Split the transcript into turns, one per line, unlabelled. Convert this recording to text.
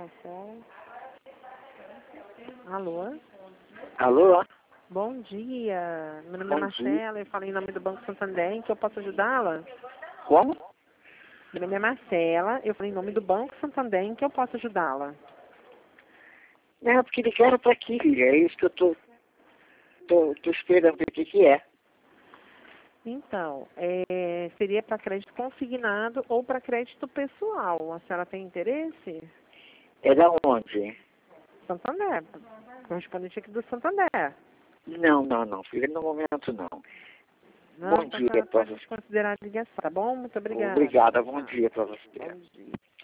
Marcela. Alô?
Alô?
Bom dia. Meu nome é
Bom dia.
Marcela, eu falei em nome do Banco Santander, em que eu posso ajudá-la?
Como?
Meu nome é Marcela, eu falei em nome do Banco Santander, em que eu posso ajudá-la?
Não, porque ligaram para aqui, é isso que eu tô esperando ver o que é.
Então, seria para crédito consignado ou para crédito pessoal. A senhora tem interesse?
É da onde?
Santander, correspondente aqui do Santander.
Não, filha, no momento não.
Não,
Bom
então a
dia
senhora
para
pode
você.
desconsiderar a ligação, tá bom? Muito obrigada.
Obrigada, bom dia para você.
Bom dia.